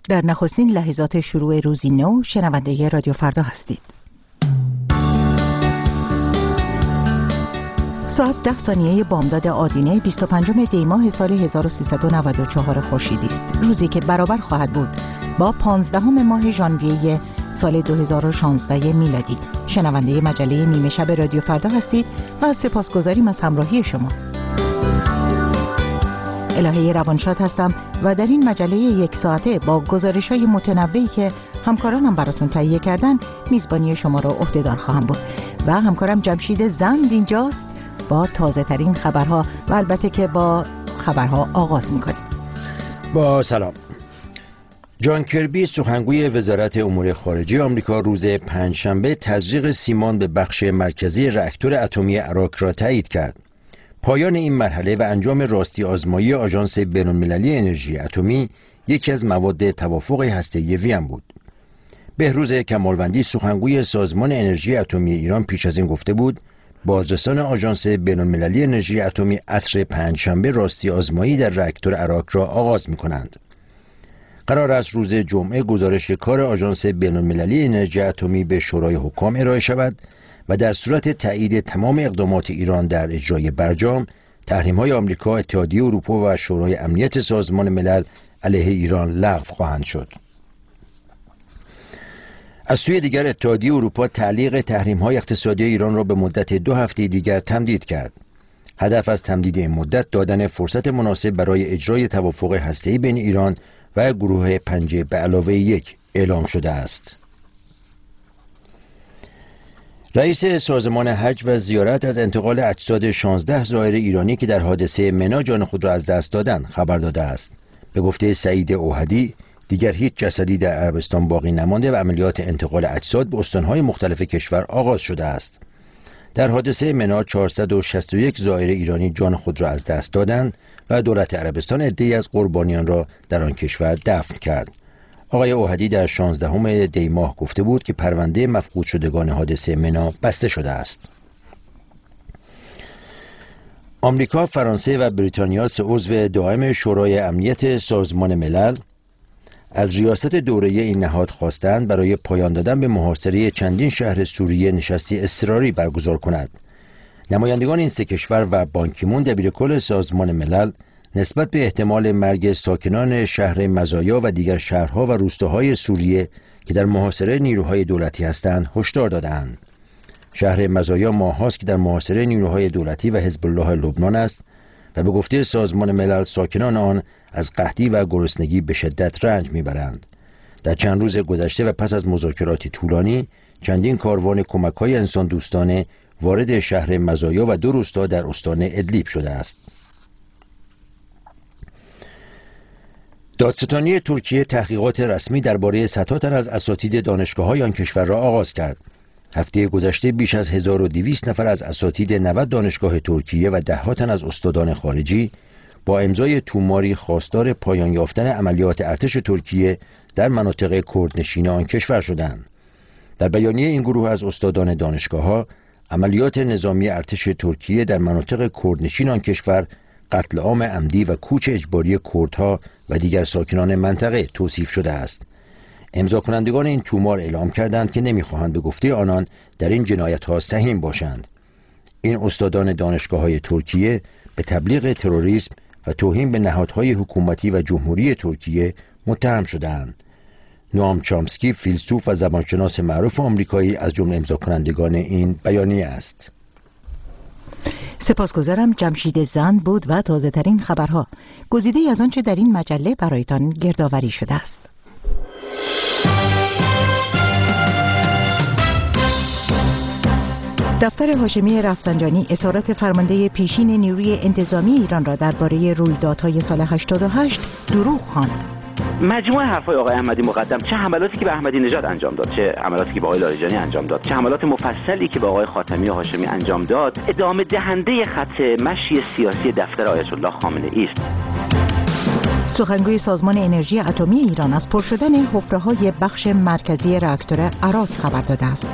در نخستین لحظات شروع روزی نو شنونده رادیو فردا هستید. ساعت 10 ثانیه بامداد آدینه 25 دی ماه سال 1394 خورشیدی است. روزی که برابر خواهد بود با 15 ماه ژانویه سال 2016 میلادی. شنونده مجله نیمه شب رادیو فردا هستید و سپاسگزاریم از همراهی شما. الهه روانشاد هستم و در این مجله یک ساعته با گزارش‌های متنوعی که همکارانم براتون تهیه کردن میزبانی شما را عهده‌دار خواهم بود و همکارم جمشید زند اینجاست با تازه ترین خبرها و البته که با خبرها آغاز میکنیم. با سلام. جان کربی سخنگوی وزارت امور خارجه آمریکا روز پنجشنبه تزریق سیمان به بخش مرکزی راکتور اتمی عراق را تایید کرد. پایان این مرحله و انجام راستی آزمایی آژانس بین‌المللی انرژی اتمی یکی از مواد توافق هسته‌ای وین بود. بهروز کمالوندی سخنگوی سازمان انرژی اتمی ایران پیش از این گفته بود بازرسان آژانس بین‌المللی انرژی اتمی عصر پنجشنبه راستی آزمایی در راکتور عراق را آغاز می‌کنند. قرار است روز جمعه گزارش کار آژانس بین‌المللی انرژی اتمی به شورای حکام ارائه شود و در صورت تایید تمام اقدامات ایران در اجرای برجام، تحریم‌های آمریکا، اتحادیه اروپا و شورای امنیت سازمان ملل علیه ایران لغو خواهند شد. از سوی دیگر اتحادیه اروپا تعلیق تحریم‌های اقتصادی ایران را به مدت 2 هفته دیگر تمدید کرد. هدف از تمدید این مدت دادن فرصت مناسب برای اجرای توافق هسته‌ای بین ایران و گروه 5+1 اعلام شده است. رئیس سازمان حج و زیارت از انتقال اجساد 16 زائر ایرانی که در حادثه منی جان خود را از دست دادند خبر داده است. به گفته سعید اوحدی دیگر هیچ جسدی در عربستان باقی نمانده و عملیات انتقال اجساد به استانهای مختلف کشور آغاز شده است. در حادثه منی 461 زائر ایرانی جان خود را از دست دادند و دولت عربستان عده‌ای از قربانیان را در آن کشور دفن کرد. آقای اوحدی در 16 دی ماه گفته بود که پرونده مفقود شدگان حادثه منی بسته شده است. آمریکا، فرانسه و بریتانیا 3 عضو دائم شورای امنیت سازمان ملل از ریاست دوره‌ای این نهاد خواستند برای پایان دادن به محاصره چندین شهر سوریه نشستی اضطراری برگزار کند. نمایندگان این 3 کشور و بان کی مون دبیرکل سازمان ملل نسبت به احتمال مرگ ساکنان شهر مزایا و دیگر شهرها و روستاهای سوریه که در محاصره نیروهای دولتی هستند هشدار دادند. شهر مزایا ماه‌هاست که در محاصره نیروهای دولتی و حزب الله لبنان است و به گفته سازمان ملل ساکنان آن از قحطی و گرسنگی به شدت رنج میبرند. در چند روز گذشته و پس از مذاکراتی طولانی چندین کاروان کمک‌های انسان دوستانه وارد شهر مزایا و 2 روستا در استان ادلیب شده است. دادستانی ترکیه تحقیقات رسمی درباره صدها تن از اساتید دانشگاه‌های آن کشور را آغاز کرد. هفته گذشته بیش از 1200 نفر از اساتید 90 دانشگاه ترکیه و 10 تن از استادان خارجی با امضای توماری خواستار پایان یافتن عملیات ارتش ترکیه در مناطق کردنشین آن کشور شدند. در بیانیه این گروه از استادان دانشگاه‌ها، عملیات نظامی ارتش ترکیه در مناطق کردنشین آن کشور قتل عام عمدی و کوچ اجباری کردها و دیگر ساکنان منطقه توصیف شده است. امضا کنندگان این تومار اعلام کردند که نمی‌خواهند به گفته آنان در این جنایت‌ها سهیم باشند. این استادان دانشگاه‌های ترکیه به تبلیغ تروریسم و توهین به نهادهای حکومتی و جمهوری ترکیه متهم شده‌اند. نوام چامسکی فیلسوف و زبانشناس معروف آمریکایی از جمله امضا کنندگان این بیانیه است. سپاسگزارم. جمشید زند بود و تازه ترین خبرها گزیده از آنچه در این مجله برایتان گردآوری شده است. دفتر هاشمی رفسنجانی اظهارات فرمانده پیشین نیروی انتظامی ایران را درباره رویدادهای سال 88 دروغ خواند. مجموعه حرفای آقای احمدی مقدم، چه حملاتی که به احمدی نژاد انجام داد، چه حملاتی که به آقای لاریجانی انجام داد، چه حملات مفصلی که به آقای خاتمی و هاشمی انجام داد، ادامه دهنده خط مشی سیاسی دفتر آیت الله خامنه ای است. سخنگوی سازمان انرژی اتمی ایران از پر شدن حفره‌های بخش مرکزی راکتور عراق خبر داده است.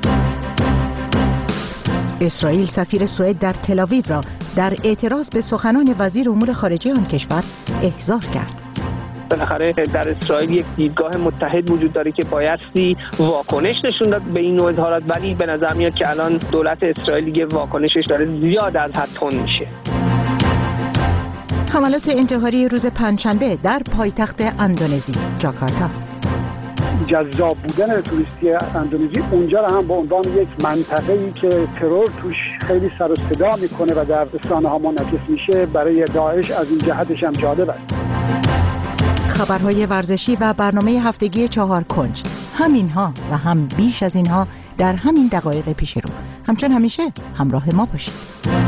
اسرائیل سفیر سوئد در تل‌آویو را در اعتراض به سخنان وزیر امور خارجه آن کشور احضار کرد. بالاخره در اسرائیل یک دیدگاه متحد وجود داره که بایستی واکنش نشون داد به این نوع اظهارات، ولی به نظر میاد که الان دولت اسرائیل دیگه واکنشش داره زیاد از حد تند میشه. حملات انتحاری روز پنجشنبه در پایتخت اندونزی جاکارتا. جذاب بودن توریستی اندونزی اونجا رو هم به عنوان یک منطقه‌ای که ترور توش خیلی سر و صدا میکنه و در رسانه‌ها منعکس میشه برای داعش از این جهتش هم جالب است. خبرهای ورزشی و برنامه هفتگی 4 کنج، همینها و هم بیش از اینها در همین دقایق پیش رو. همچون همیشه همراه ما باشید.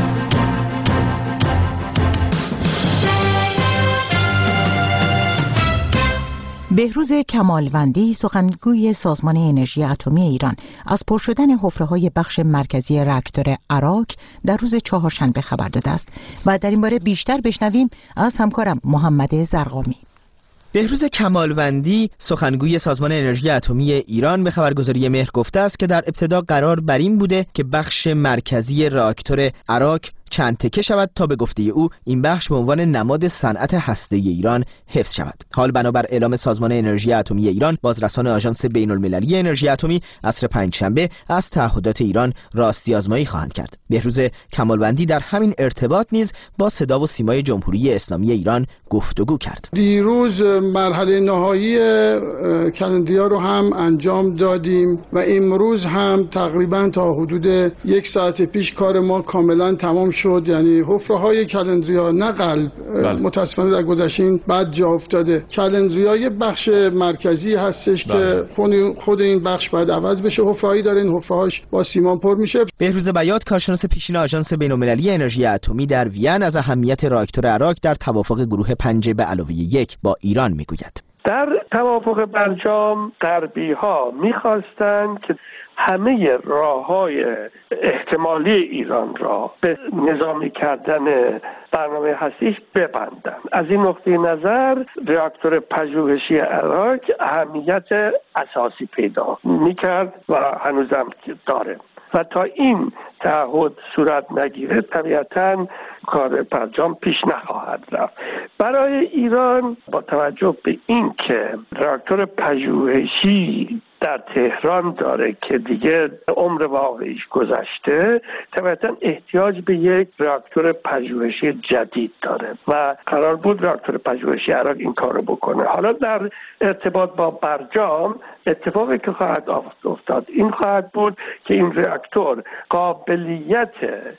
بهروز کمالوندی، سخنگوی سازمان انرژی اتمی ایران، از پر شدن حفره‌های بخش مرکزی راکتور اراک در روز چهارشنبه خبر داده است و در این باره بیشتر بشنویم از همکارم محمد زرقامی. بهروز کمالوندی، سخنگوی سازمان انرژی اتمی ایران، به خبرگزاری مهر گفته است که در ابتدا قرار بر این بوده که بخش مرکزی راکتور اراک چند تکه شود تا به گفته او این بخش به عنوان نماد صنعت هسته‌ای ایران حفظ شود. حال بنابر اعلام سازمان انرژی اتمی ایران، بازرسان آژانس بین‌المللی انرژی اتمی عصر پنجشنبه از تعهدات ایران راستی آزمایی خواهند کرد. بهروز کمالوندی در همین ارتباط نیز با صدا و سیمای جمهوری اسلامی ایران گفتگو کرد. دیروز مرحله نهایی کلندیا رو هم انجام دادیم و امروز هم تقریبا تا حدود 1 ساعت پیش کار ما کاملا تمام شد. یعنی حفره‌های کلندریا، نه قلب، متاسفانه در گذشته بعد جا افتاده. کلندریا یه بخش مرکزی هستش که خود این بخش باید عوض بشه. حفره‌ای داره، این حفره‌هاش با سیمان پر میشه. بهروز بیات، کارشناس پیشین آژانس بین‌المللی انرژی اتمی در وین، از اهمیت راکتور اراک در توافق گروه 5+1 با ایران میگوید. در توافق برجام غربی‌ها می‌خواستند که همه راه‌های احتمالی ایران را به نظامی کردن برنامه هستیش ببندند. از این نقطه نظر راکتور پژوهشی اراک اهمیت اساسی پیدا می‌کرد و هنوزم داره و تا این تعهد صورت نگیره طبیعتاً کار برجام پیش نخواهد رفت. برای ایران با توجه به این که راکتور پژوهشی در تهران داره که دیگه عمر واقعیش گذشته، طبعاً احتیاج به یک راکتور پژوهشی جدید داره و قرار بود راکتور پژوهشی اراک این کارو بکنه. حالا در ارتباط با برجام اتفاقی که خواهد افتاد این خواهد بود که این راکتور قابلیت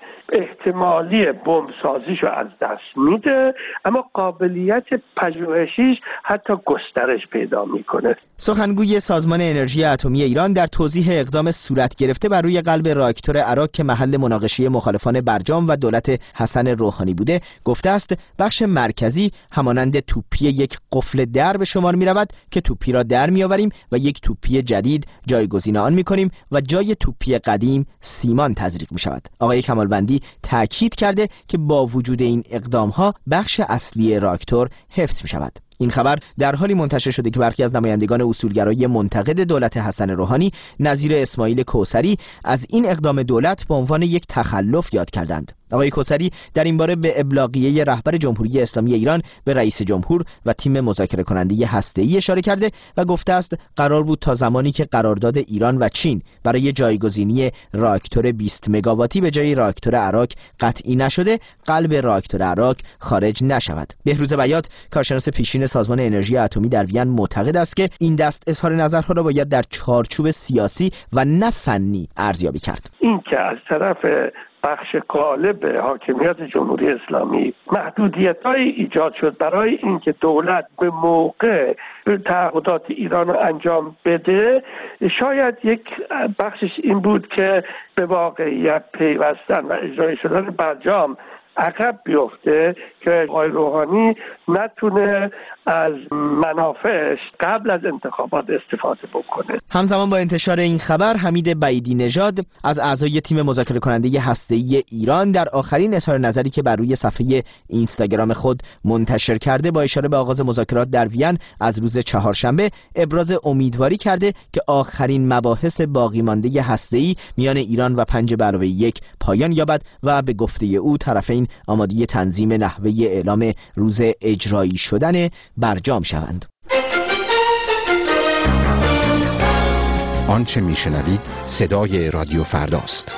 احتمالی بمبسازیشو از دست میده، اما قابلیت پژوهشیش حتی گسترش پیدا میکنه. سخنگوی سازمان انرژی اتمی ایران در توضیح اقدام صورت گرفته بر روی قلب راکتور اراک که محل مناقشه مخالفان برجام و دولت حسن روحانی بوده، گفته است بخش مرکزی همانند توپی یک قفل در به شمار می رود که توپی را در می آوریم و یک توپی جدید جایگزین آن می کنیم و جای توپی قدیم سیمان تزریق می شود. آقای کمالوندی تاکید کرده که با وجود این اقدام ها بخش اصلی راکتور حفظ می شود. این خبر در حالی منتشر شده که برخی از نمایندگان اصولگرای منتقد دولت حسن روحانی نظیر اسماعیل کوثری از این اقدام دولت به عنوان یک تخلف یاد کردند. آقای کوثری در این باره به ابلاغیه رهبر جمهوری اسلامی ایران به رئیس جمهور و تیم مذاکره کننده هسته‌ای اشاره کرده و گفته است قرار بود تا زمانی که قرارداد ایران و چین برای جایگزینی راکتور 20 مگاواتی به جای راکتور اراک قطعی نشده، قلب راکتور اراک خارج نشود. بهروز بیات، کارشناس پیشین سازمان انرژی اتمی در وین، معتقد است که این دست اظهار نظرها را باید در چارچوب سیاسی و نه فنی ارزیابی کرد. این که از طرف بخش غالب حاکمیت جمهوری اسلامی محدودیت‌های ایجاد شد برای اینکه دولت به موقع تعهدات ایران رو انجام بده، شاید یک بخشش این بود که به واقعیت پیوستن و اجرای شدن برجام عقب بیفته که آقای روحانی نتونه از منافعش قبل از انتخابات استفاده بکنه. همزمان با انتشار این خبر، حمید بعیدی نژاد از اعضای تیم مذاکره کننده هسته‌ای ایران در آخرین اظهار نظری که بر روی صفحه اینستاگرام خود منتشر کرده، با اشاره به آغاز مذاکرات در وین از روز چهارشنبه، ابراز امیدواری کرده که آخرین مباحث باقی مانده هسته‌ای میان ایران و 5+1 پایان یابد و به گفته او طرفین آماده تنظیم نحوه اعلام روز اجرایی شدن برجام شوند. آنچه میشنوید صدای رادیو فرداست.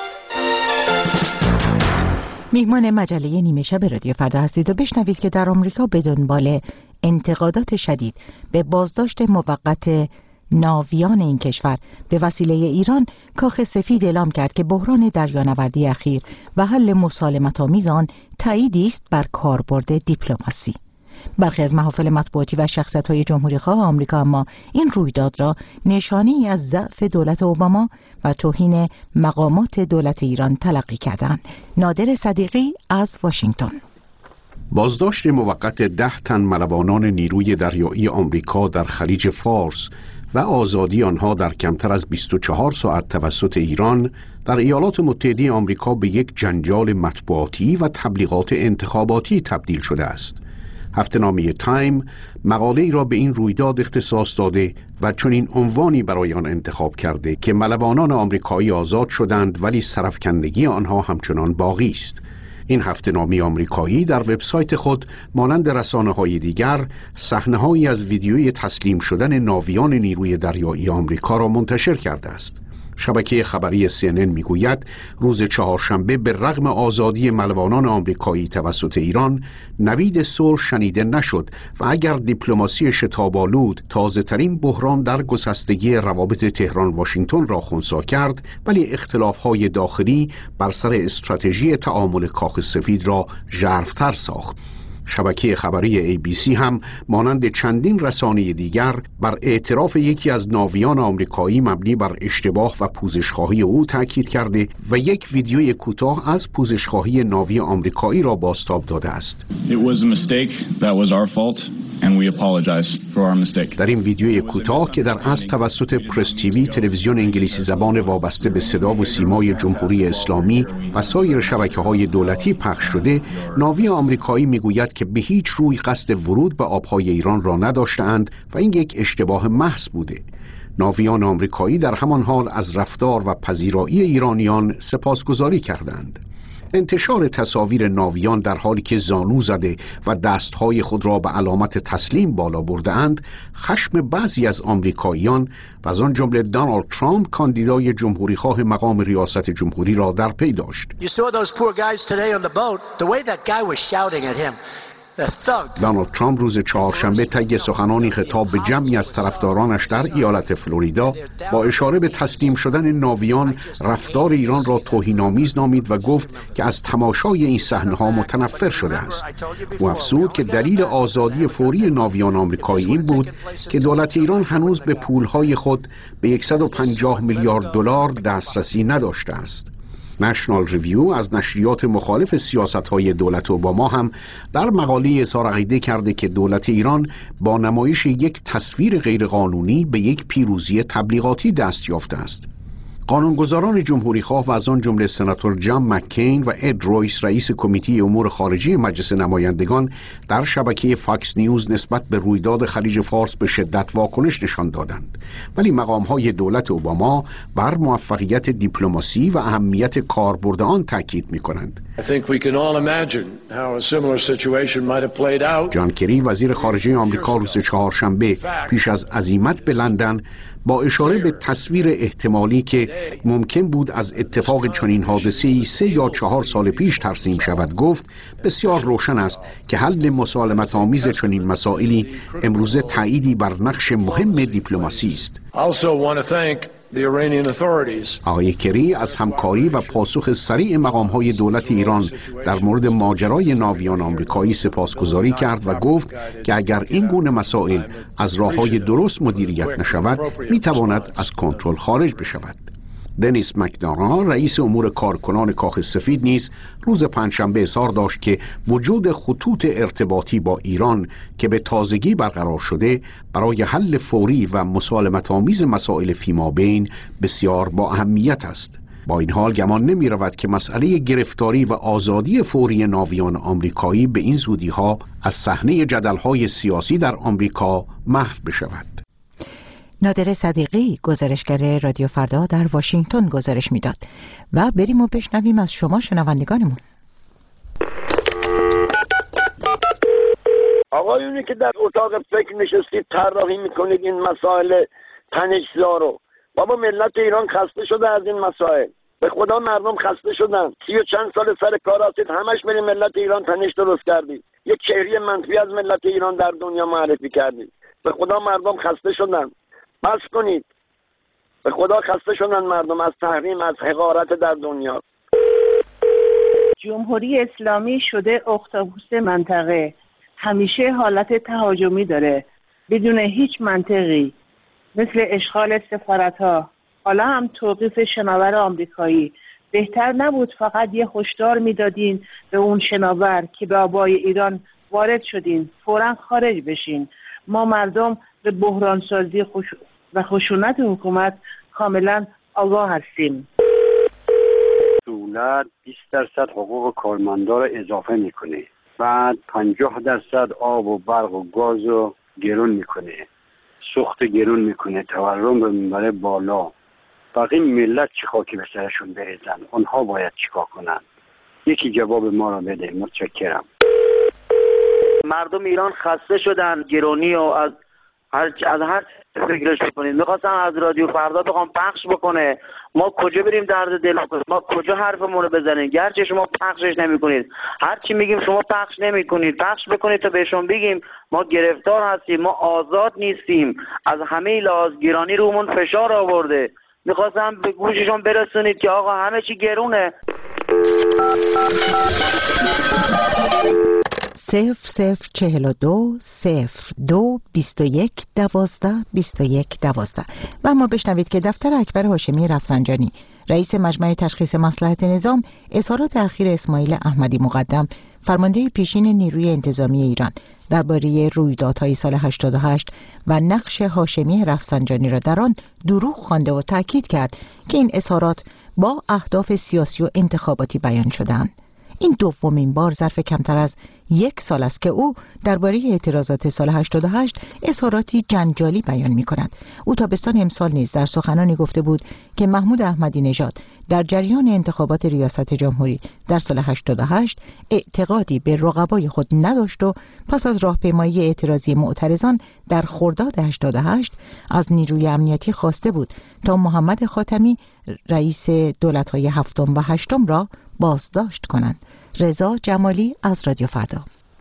میهمان مجله نیمه شب رادیو فردا هستید و بشنوید که در آمریکا به دنبال انتقادات شدید به بازداشت موقت ناویان این کشور به وسیله ایران، کاخ سفید اعلام کرد که بحران دریانوردی اخیر و حل مسالمت‌آمیز آن تأییدی است بر کاربرد دیپلماسی. برخی از محافل مطبوعاتی و شخصیت‌های جمهوری‌خواه آمریکا اما این رویداد را نشانه‌ای از ضعف دولت اوباما و توهین مقامات دولت ایران تلقی کردند. نادر صدیقی از واشنگتن. بازداشت موقت 10 تن ملوانان نیروی دریایی آمریکا در خلیج فارس و آزادی آنها در کمتر از 24 ساعت توسط ایران در ایالات متحده آمریکا به یک جنجال مطبوعاتی و تبلیغات انتخاباتی تبدیل شده است. هفته‌نامه تایم مقاله ای را به این رویداد اختصاص داده و چنین عنوانی برای آن انتخاب کرده که ملوانان آمریکایی آزاد شدند ولی سرفکندگی آنها همچنان باقی است. این هفته‌نامه آمریکایی در وبسایت خود مانند رسانه‌های دیگر صحنه‌هایی از ویدیوی تسلیم شدن ناویان نیروی دریایی آمریکا را منتشر کرده است. شبکه خبری CNN میگوید روز چهارشنبه به رغم آزادی ملوانان آمریکایی توسط ایران، نوید صلح شنیده نشد و اگر دیپلماسی شتاب‌آلود تازه‌ترین بحران در گسستگی روابط تهران واشنگتن را خنثی کرد، ولی اختلاف‌های داخلی بر سر استراتژی تعامل کاخ سفید را ژرف‌تر ساخت. شبکه خبری ABC هم مانند چندین رسانه دیگر بر اعتراف یکی از ناویان آمریکایی مبنی بر اشتباه و پوزشخواهی او تاکید کرده و یک ویدیوی کوتاه از پوزشخواهی ناوی آمریکایی را بازتاب داده است. در این ویدیوی کوتاه که در اصل توسط پرس تیوی تلویزیون انگلیسی زبان وابسته به صدا و سیمای جمهوری اسلامی و سایر شبکه‌های دولتی پخش شده، ناوی آمریکایی میگوید که به هیچ روی قصد ورود به آبهای ایران را نداشتند و این یک اشتباه محض بوده. ناویان آمریکایی در همان حال از رفتار و پذیرایی ایرانیان سپاسگزاری کردند. انتشار تصاویر ناویان در حالی که زانو زده و دستهای خود را به علامت تسلیم بالا برده‌اند، خشم بعضی از آمریکاییان و از آن جمله دونالد ترامپ کاندیدای جمهوریخواه مقام ریاست جمهوری را در پی داشت. دونالد ترامپ روز چهارشنبه طی سخنانی خطاب به جمعی از طرفدارانش در ایالت فلوریدا با اشاره به تسلیم شدن ناویان رفتار ایران را توهین‌آمیز نامید و گفت که از تماشای این صحنه‌ها متنفر شده است. او افزود که دلیل آزادی فوری ناویان آمریکایی این بود که دولت ایران هنوز به پولهای خود به 150 میلیارد دلار دسترسی نداشته است. نشنال ریویو از نشریات مخالف سیاست‌های دولت اوباما هم در مقاله اظهار عقیده کرده که دولت ایران با نمایش یک تصویر غیرقانونی به یک پیروزی تبلیغاتی دست یافته است. قانونگذاران جمهوریخواه و از آن جمله سناتور جان مککین و اد رویس رئیس کمیته امور خارجه مجلس نمایندگان در شبکه فاکس نیوز نسبت به رویداد خلیج فارس به شدت واکنش نشان دادند، ولی مقام‌های دولت اوباما بر موفقیت دیپلماسی و اهمیت کاربرد آن تاکید می‌کنند. جان کری وزیر خارجه آمریکا روز چهارشنبه پیش از عزیمت به لندن با اشاره به تصویر احتمالی که ممکن بود از اتفاق چنین حادثه‌ای 3 یا 4 سال پیش ترسیم شود گفت بسیار روشن است که حل مسالمت آمیز چنین مسائلی امروزه تأییدی بر نقش مهم دیپلماسی است. آقای کری از همکاری و پاسخ سریع مقام‌های دولت ایران در مورد ماجرای ناویان آمریکایی سپاسگزاری کرد و گفت که اگر این گونه مسائل از راه‌های درست مدیریت نشود می‌تواند از کنترل خارج بشود. دنیس مکدانا رئیس امور کارکنان کاخ سفید نیز روز پنجشنبه اظهار داشت که وجود خطوط ارتباطی با ایران که به تازگی برقرار شده برای حل فوری و مسالمت‌آمیز مسائل فیمابین بسیار با اهمیت است. با این حال گمان نمی رود که مسئله گرفتاری و آزادی فوری ناویان آمریکایی به این زودی‌ها از صحنه جدل‌های سیاسی در آمریکا محو بشود. نادر صدیقی گزارشگر رادیو فردا در واشنگتن گزارش میداد و بریم و بشنویم از شما شنوندگانمون. آقایونی که در اتاق فکر نشستید طراحی میکنید این مسائل تنش‌زا رو، بابا ملت ایران خسته شده از این مسائل. به خدا مردم خسته شدن. 30 و چند سال سر کار هستید، همش برید ملت ایران تنش درست کردید، یک چهره منفی از ملت ایران در دنیا معرفی کردید. به خدا مردم خسته شدن، بس کنید. به خدا خسته شدن مردم از تحریم، از حقارت در دنیا. جمهوری اسلامی شده اختاپوس منطقه، همیشه حالت تهاجمی داره بدون هیچ منطقی، مثل اشغال سفارت‌ها، حالا هم توقیف شناور آمریکایی. بهتر نبود فقط یه هشدار میدادین به اون شناور که به آبای ایران وارد شدین فوراً خارج بشین؟ ما مردم به بحرانسازی و خشونت حکومت کاملا آگاه هستیم. دولت 20% حقوق کارمندا رو اضافه میکنه، بعد 50% آب و برق و گاز رو گرون میکنه، سوخت گرون میکنه، تورم رو میبره بالا. باقی ملت چی خاکی به سرشون بریزن؟ اونها باید چیکار کنن؟ یکی جواب ما رو بده. متشکرم. مردم ایران خسته شدن گرونی و از هر فکرش بکنید. میخواستم از رادیو فردا بخوام پخش بکنه، ما کجا بریم درد دل کنیم؟ ما کجا حرفمون رو بزنیم؟ گرچه شما پخشش نمیکنید، هر چی میگیم شما پخش نمیکنید. پخش بکنید تا بهشون بگیم ما گرفتار هستیم، ما آزاد نیستیم، از همه لحاظ گرانی رومون فشار آورده. میخواستم به گوششون برسونید که آقا همه چی گرونه. 0042 02 21 12 21 12. و اما بشنوید که دفتر اکبر هاشمی رفسنجانی رئیس مجمع تشخیص مصلحت نظام اظهارات اخیر اسماعیل احمدی مقدم فرمانده پیشین نیروی انتظامی ایران درباره رویدادهای سال 88 و نقش هاشمی رفسنجانی را در آن دروغ خوانده و تاکید کرد که این اظهارات با اهداف سیاسی و انتخاباتی بیان شدند. این دومین بار ظرف کمتر از 1 سال است که او درباره اعتراضات سال 88 اظهاراتی جنجالی بیان می کند. او تابستان امسال نیز در سخنانی گفته بود که محمود احمدی نژاد در جریان انتخابات ریاست جمهوری در سال 88 اعتقادی به رقبای خود نداشت و پس از راهپیمایی اعتراضی معترضان در خرداد 88 از نیروی امنیتی خواسته بود تا محمد خاتمی رئیس دولت‌های هفتم و هشتم را بازداشت کنند. رضا جمالی از رادیو فردا.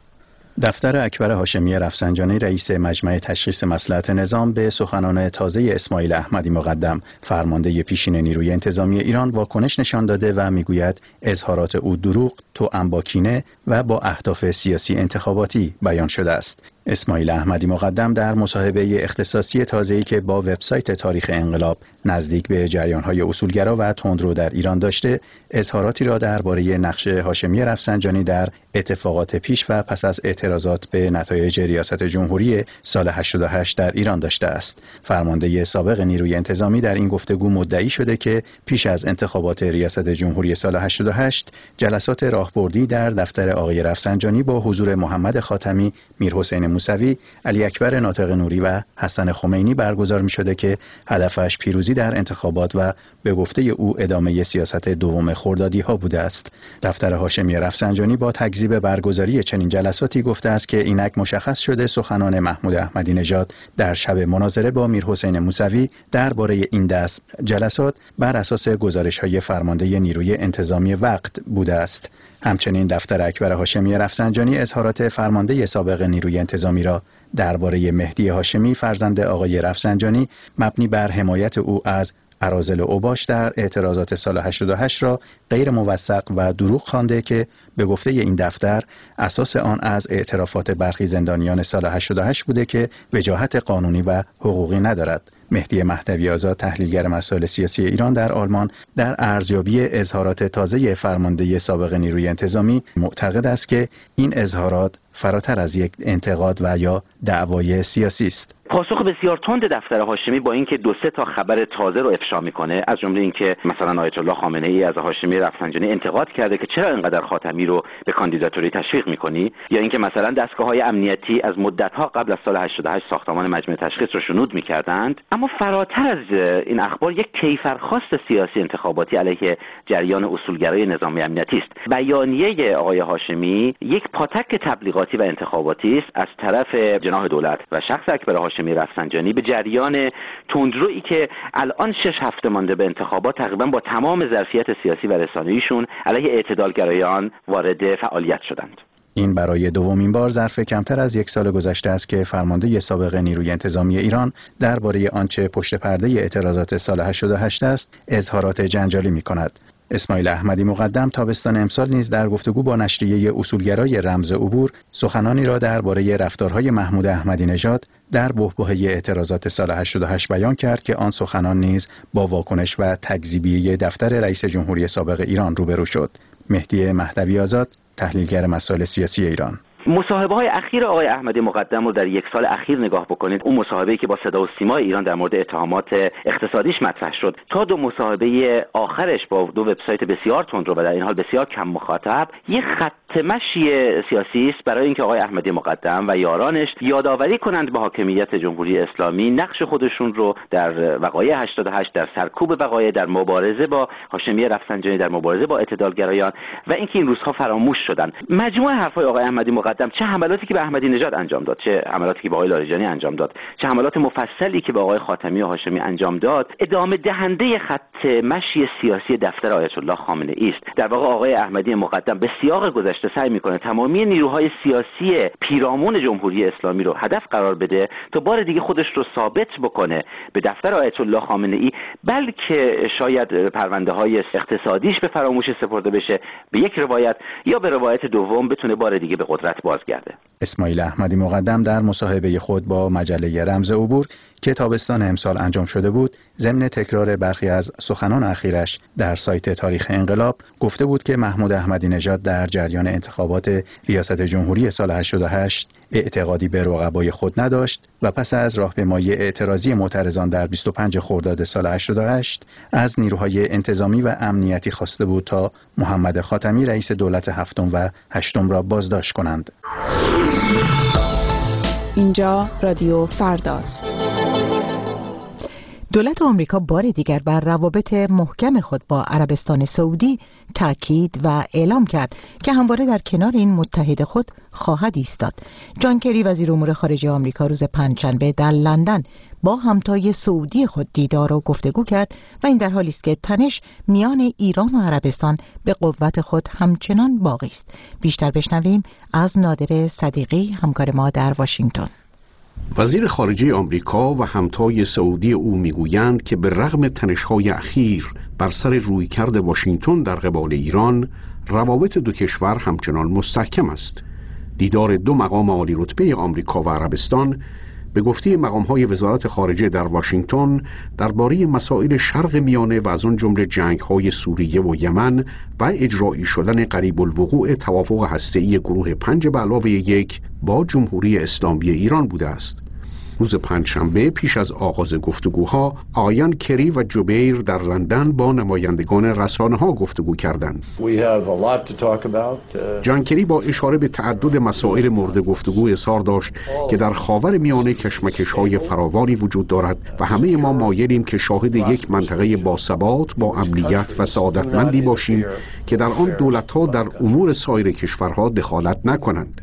دفتر اکبر هاشمی رفسنجانی رئیس مجمع تشخیص مصلحت نظام به سخنان تازه اسماعیل احمدی مقدم فرمانده پیشین نیروی انتظامی ایران واکنش نشان داده و میگوید اظهارات او دروغ، توأم با کینه و با اهداف سیاسی انتخاباتی بیان شده است. اسماعیل احمدی مقدم در مصاحبه اختصاصی تازه‌ای که با وبسایت تاریخ انقلاب نزدیک به جریان‌های اصولگرا و تندرو در ایران داشته، اظهاراتی را درباره نقش هاشمی رفسنجانی در اتفاقات پیش و پس از اعتراضات به نتایج ریاست جمهوری سال 88 در ایران داشته است. فرمانده سابق نیروی انتظامی در این گفتگو مدعی شده که پیش از انتخابات ریاست جمهوری سال 88 جلسات راهبردی در دفتر آقای رفسنجانی با حضور محمد خاتمی، میرحسین موسوی، علی اکبر ناطق نوری و حسن خمینی برگزار می شده که هدفش پیروزی در انتخابات و به گفته او ادامه سیاست دوم خردادی ها بوده است. دفتر هاشمی رفسنجانی با تکذیب برگزاری چنین جلساتی گفته است که اینک مشخص شده سخنان محمود احمدی نژاد در شب مناظره با میرحسین موسوی درباره این دست جلسات بر اساس گزارش‌های فرمانده نیروی انتظامی وقت بوده است. همچنین دفتر اکبر هاشمی رفسنجانی اظهارات فرمانده سابق نیروی انتظامی را درباره مهدی هاشمی فرزند آقای رفسنجانی مبنی بر حمایت او از اراذل اوباش در اعتراضات سال 88 را غیر موثق و دروغ خوانده که به گفته این دفتر اساس آن از اعترافات برخی زندانیان سال 88 بوده که وجاهت قانونی و حقوقی ندارد. مهدی مهدوی آزاد، تحلیلگر مسائل سیاسی ایران در آلمان، در ارزیابی اظهارات تازه فرمانده سابق نیروی انتظامی معتقد است که این اظهارات فراتر از یک انتقاد و یا دعوای سیاسی است. پاسخ بسیار تند دفتر هاشمی با اینکه 2-3 تا خبر تازه رو افشا میکنه، از جمله اینکه مثلا آیت الله خامنه ای از هاشمی رفسنجانی انتقاد کرده که چرا اینقدر خاتمی رو به کاندیداتوری تشویق میکنی، یا اینکه مثلا دستگاه‌های امنیتی از مدت‌ها قبل از سال 88 ساختمان مجمع تشخیص رو شنود میکردند، اما اما فراتر از این اخبار یک کیفرخواست سیاسی انتخاباتی علیه جریان اصولگرای نظامی امنیتی است. بیانیه آقای هاشمی یک پاتک تبلیغاتی و انتخاباتی است از طرف جناح دولت و شخص اکبر هاشمی رفسنجانی به جریان تندرویی که الان 6 هفته مانده به انتخابات تقریبا با تمام ظرفیت سیاسی و رسانه‌ایشون علیه اعتدالگرایان وارد فعالیت شدند. این برای دومین بار ظرف کمتر از 1 سال گذشته است که فرمانده سابق نیروی انتظامی ایران درباره آنچه پشت پرده اعتراضات سال 88 است اظهارات جنجالی می‌کند. اسماعیل احمدی مقدم تابستان امسال نیز در گفتگو با نشریه اصولگرای رمز عبور سخنانی را درباره رفتارهای محمود احمدی نژاد در بحبوحه اعتراضات سال 88 بیان کرد که آن سخنان نیز با واکنش و تکذیبی دفتر رئیس جمهوری سابق ایران روبرو شد. مهدی مهدوی آزاد، تحلیلگر مسائل سیاسی ایران: مصاحبه‌های اخیر آقای احمدی مقدم رو در 1 سال اخیر نگاه بکنید، اون مصاحبه‌ای که با صدا و سیما ایران در مورد اتهامات اقتصادیش مطرح شد تا 2 مصاحبه آخرش با 2 وبسایت بسیار تندرو و در این حال بسیار کم مخاطب، یک خط مشی سیاسی است برای اینکه آقای احمدی مقدم و یارانش یادآوری کنند به حاکمیت جمهوری اسلامی نقش خودشون رو در وقایع 88، در سرکوب وقایع، در مبارزه با هاشمی رفسنجانی، در مبارزه با اعتدالگرایان و اینکه این روزها فراموش شدن. مجموعه حرفای آقای احمدی چه حملاتی که به احمدی نژاد انجام داد، چه حملاتی که به آقای لاریجانی انجام داد، چه حملات مفصلی که به آقای خاتمی و هاشمی انجام داد، ادامه دهنده خط مشی سیاسی دفتر آیت الله خامنه ای است. در واقع آقای احمدی مقدم به سیاق گذشته سعی میکنه تمامی نیروهای سیاسی پیرامون جمهوری اسلامی رو هدف قرار بده تا بار دیگه خودش رو ثابت بکنه به دفتر آیت الله خامنه ای، بلکه شاید پرونده‌های اقتصادیش به فراموشی سپرده بشه، به یک روایت یا به روایت دوم بتونه بار دیگه به قدرت بازگرده. اسماعیل احمدی مقدم در مصاحبه خود با مجله رمز عبور که تابستان امسال انجام شده بود، ضمن تکرار برخی از سخنان اخیرش در سایت تاریخ انقلاب گفته بود که محمود احمدی نژاد در جریان انتخابات ریاست جمهوری سال 88 اعتقادی به رقبای خود نداشت و پس از راهپیمایی اعتراضی معترضان در 25 خرداد سال 88 از نیروهای انتظامی و امنیتی خواسته بود تا محمد خاتمی رئیس دولت 7 و 8 را بازداشت کنند. اینجا رادیو فرداست. دولت آمریکا بار دیگر بر روابط محکم خود با عربستان سعودی تاکید و اعلام کرد که همواره در کنار این متحد خود خواهد ایستاد. جان کری وزیر امور خارجه آمریکا روز پنجشنبه در لندن با همتای سعودی خود دیدار و گفتگو کرد و این در حالی است که تنش میان ایران و عربستان به قوت خود همچنان باقی است. بیشتر بشنویم از نادر صدیقی، همکار ما در واشنگتن. وزیر خارجه آمریکا و همتای سعودی او میگویند که به رغم تنش‌های اخیر بر سر رویکرد واشنگتن در قبال ایران، روابط دو کشور همچنان مستحکم است. دیدار 2 مقام عالی رتبه آمریکا و عربستان به گفته مقام‌های وزارت خارجه در واشنگتن درباره مسائل شرق میانه و از آن جمله جنگ‌های سوریه و یمن و اجرایی شدن قریب الوقوع توافق هسته‌ای گروه 5+1 با جمهوری اسلامی ایران بوده است. روز پنجشنبه پیش از آغاز گفتگوها، آقایان کری و جبیر در لندن با نمایندگان رسانه‌ها گفتگو کردند. جان کری با اشاره به تعدد مسائل مورد گفتگو اظهار داشت که در خاور میانه کشمکش‌های فراوانی وجود دارد و همه ما مایلیم که شاهد یک منطقه باثبات با امنیت و سعادتمندی باشیم که در آن دولت‌ها در امور سایر کشورها دخالت نکنند.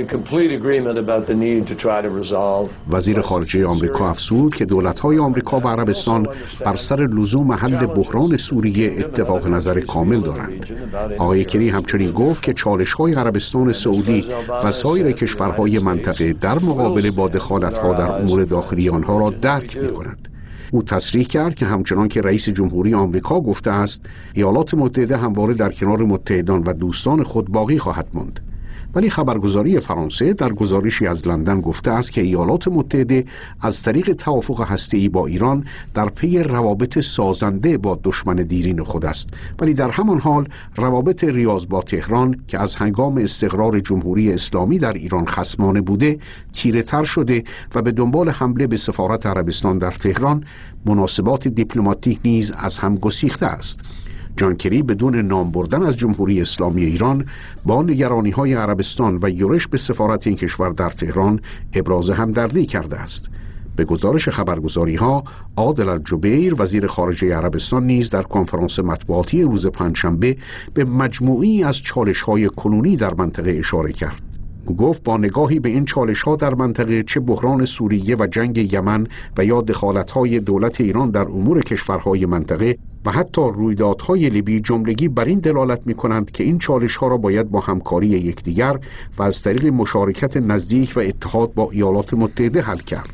وزیر خارجه آمریکا افزود که دولت‌های آمریکا و عربستان بر سر لزوم حل بحران سوریه اتفاق نظر کامل دارند. آقای کری همچنین گفت که چالش‌های عربستان سعودی و سایر کشورهای منطقه در مقابله با دخالت‌ها در امور داخلی آنها را درک می‌کند. او تصریح کرد که همچنان که رئیس جمهوری آمریکا گفته است، ایالات متحده همواره در کنار متحدان و دوستان خود باقی خواهد ماند. ولی خبرگزاری فرانسه در گزارشی از لندن گفته است که ایالات متحده از طریق توافق هسته‌ای با ایران در پی روابط سازنده با دشمن دیرین خود است، ولی در همان حال روابط ریاض با تهران که از هنگام استقرار جمهوری اسلامی در ایران خصمانه بوده تیره‌تر شده و به دنبال حمله به سفارت عربستان در تهران مناسبات دیپلماتیک نیز از هم گسیخته است. جان کری بدون نام بردن از جمهوری اسلامی ایران با نگرانی‌های عربستان و یورش به سفارت این کشور در تهران ابراز همدردی کرده است. به گزارش خبرگزاری‌ها، عادل الجبیر وزیر خارجه عربستان نیز در کنفرانس مطبوعاتی روز پنجشنبه به مجموعی از چالش‌های کنونی در منطقه اشاره کرد. او گفت با نگاهی به این چالش‌ها در منطقه، چه بحران سوریه و جنگ یمن و یا دخالت‌های دولت ایران در امور کشورهای منطقه و حتی رویدادهای لیبی، جملگی بر این دلالت می‌کنند که این چالش‌ها را باید با همکاری یکدیگر و از طریق مشارکت نزدیک و اتحاد با ایالات متحده حل کرد.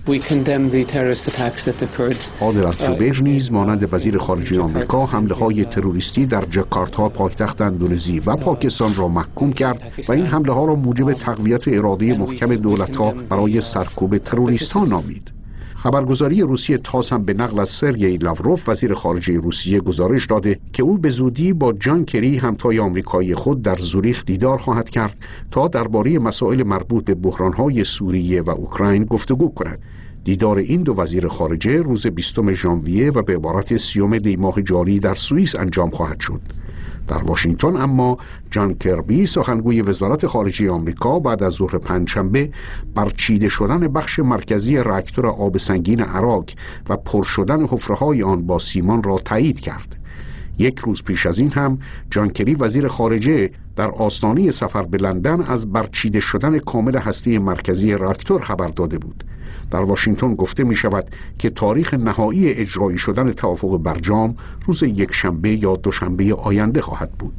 عادل الجبیر نیز مانند وزیر خارجه آمریکا حمله‌های تروریستی در جاکارتا پایتخت اندونزی و پاکستان را محکوم کرد و این حمله‌ها را موجب تقویت اراده محکم دولت‌ها برای سرکوب تروریست‌ها نامید. خبرگزاری روسیه تاس هم به نقل از سرگئی لاوروف وزیر خارجه روسیه گزارش داده که او به زودی با جان کری همتای آمریکایی خود در زوریخ دیدار خواهد کرد تا درباره مسائل مربوط به بحران‌های سوریه و اوکراین گفتگو کند. دیدار این دو وزیر خارجه روز 20 ژانویه و به عبارت 30 دی ماه جاری در سوئیس انجام خواهد شد. در واشنگتن اما جان کربی سخنگوی وزارت خارجه آمریکا بعد از ظهر پنجشنبه برچیده شدن بخش مرکزی راکتور آب سنگین عراق و پر شدن حفره‌های آن با سیمان را تایید کرد. یک روز پیش از این هم جان کری وزیر خارجه در آستانه سفر به لندن از برچیده شدن کامل هسته مرکزی راکتور خبر داده بود. در واشنگتن گفته می شود که تاریخ نهایی اجرایی شدن توافق برجام روز یکشنبه یا دوشنبه آینده خواهد بود.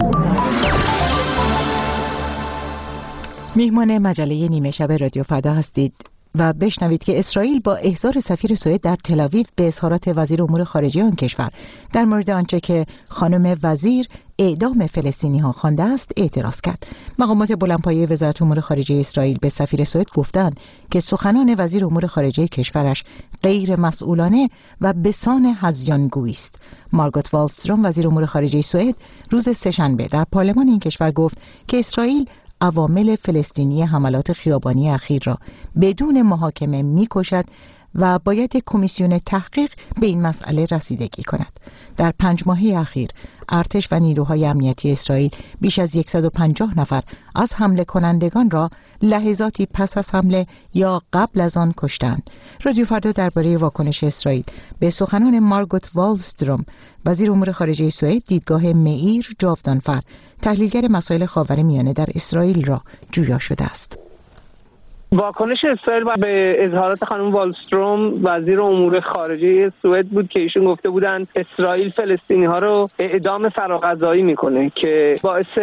میهمان مجله نیمه شب رادیو فردا هستید و بشنوید که اسرائیل با احضار سفیر سوئد در تل‌آویو به اظهارات وزیر امور خارجه آن کشور در مورد آنچه که خانم وزیر اعدام فلسطینی‌ها خوانده است اعتراض کرد. مقامات بلندپایه وزارت امور خارجه اسرائیل به سفیر سوئد گفتند که سخنان وزیر امور خارجه کشورش غیر مسئولانه و بسان هذیان‌گویی است. مارگوت والستروم وزیر امور خارجه سوئد روز سه‌شنبه در پارلمان این کشور گفت که اسرائیل عوامل فلسطینی حملات خیابانی اخیر را بدون محاکمه می‌کشد و باید کمیسیون تحقیق به این مسئله رسیدگی کند. در 5 ماهه اخیر ارتش و نیروهای امنیتی اسرائیل بیش از 150 نفر از حمله کنندگان را لحظاتی پس از حمله یا قبل از آن کشتند. رادیو فردا درباره واکنش اسرائیل به سخنان مارگوت والستروم وزیر امور خارجه سوئد دیدگاه مییر جاودانفر تحلیلگر مسائل خاورمیانه در اسرائیل را جویا شده است. واکنش اسرائیل به اظهارات خانم والستروم وزیر امور خارجه سوئد بود که ایشون گفته بودن اسرائیل فلسطینی ها رو اعدام فراغذایی میکنه که باعث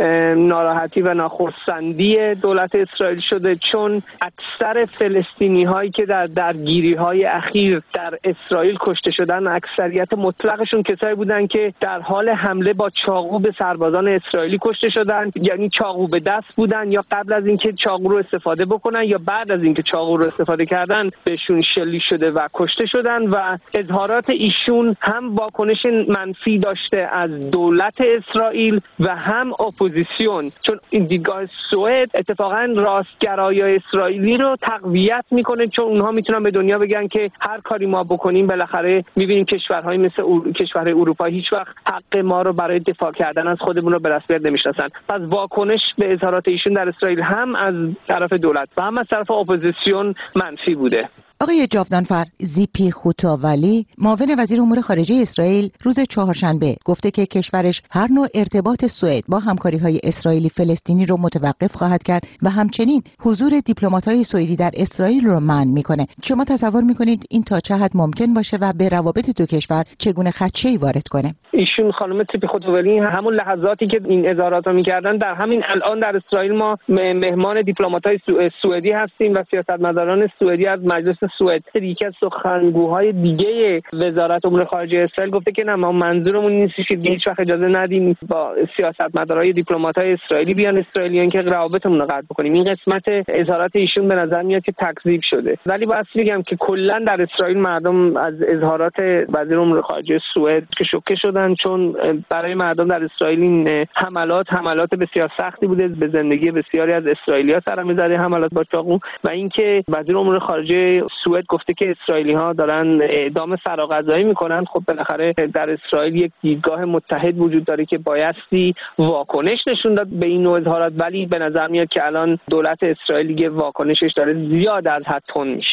ناراحتی و ناخرسندی دولت اسرائیل شده، چون اکثر فلسطینی هایی که در درگیری های اخیر در اسرائیل کشته شدن اکثریت مطلقشون کسایی بودن که در حال حمله با چاقو به سربازان اسرائیلی کشته شدن، یعنی چاقو به دست بودن یا قبل از اینکه چاقو رو استفاده بکنن یا بعد از اینکه چاقو رو استفاده کردن بهشون شلیک شده و کشته شدن. و اظهارات ایشون هم واکنش منفی داشته از دولت اسرائیل و هم اپوزیسیون، چون این دیدگاه سوئد اتفاقا راستگرایای اسرائیلی رو تقویت میکنه، چون اونها میتونن به دنیا بگن که هر کاری ما بکنیم بالاخره میبینیم کشورهای مثل کشورهای اروپایی هیچ وقت حق ما رو برای دفاع کردن از خودمون رو به رسمیت نمیشناسن. پس واکنش به اظهارات ایشون در اسرائیل هم از طرف دولت و هم از طرف اپوزیسیون منفی بوده. آقای جاودانفر، زیپی خوتاولی معاون وزیر امور خارجه اسرائیل روز چهارشنبه گفته که کشورش هر نوع ارتباط سوئد با همکاری‌های اسرائیلی فلسطینی رو متوقف خواهد کرد و همچنین حضور دیپلمات‌های سوئدی در اسرائیل رو منع می‌کنه. شما تصور می‌کنید این تا چه حد ممکن باشه و به روابط دو کشور چگونه خدشه‌ای وارد کنه؟ ایشون خانم زیپی خوتاولی همون لحظاتی که این اظهارات رو می‌کردن در همین الان در اسرائیل ما مهمان دیپلمات‌های سوئدی هستیم و سیاستمداران سوئدی از مجلس سوئد. یکی از سخنگوهای دیگه وزارت امور خارجه اسرائیل گفته که نه، ما منظورمون نیست که هیچ وقت اجازه ندیم با سیاستمدارای دیپلمات‌های اسرائیلی بیان اسرائیلیان که روابطمون رو قطع بکنیم. این قسمت اظهارات ایشون به نظر میاد که تکذیب شده. ولی باید بگم که کلا در اسرائیل مردم از اظهارات وزیر امور خارجه سوئد که شوکه شدن، چون برای مردم در اسرائیل این حملات بسیار سختی بوده، به زندگی بسیاری از اسرائیلی‌ها سر می‌زده حملات با چاقو. و اینکه وزیر امور خارجه سوئد گفته که اسرائیلی‌ها دارن اعدام فراغذایی میکنن، خب بالاخره در اسرائیل یک دیدگاه متحد وجود داره که بایستی واکنش نشون داد به این نوع اظهارات، ولی به نظر میاد که الان دولت اسرائیل دیگه واکنشش داره زیاد از حد تند میشه.